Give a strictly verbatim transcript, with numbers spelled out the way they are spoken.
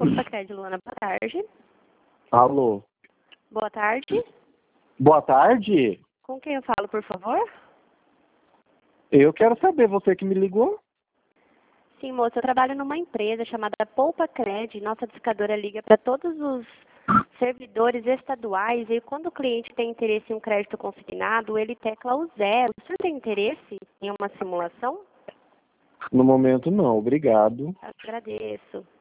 Poupa Cred, Luana, boa tarde. Alô? Boa tarde. Boa tarde? Com quem eu falo, por favor? Eu quero saber, você que me ligou? Sim, moça, eu trabalho numa empresa chamada Poupa Cred. Nossa discadora liga para todos os servidores estaduais e quando o cliente tem interesse em um crédito consignado, ele tecla o zero. O senhor tem interesse em uma simulação? No momento não, obrigado. Agradeço.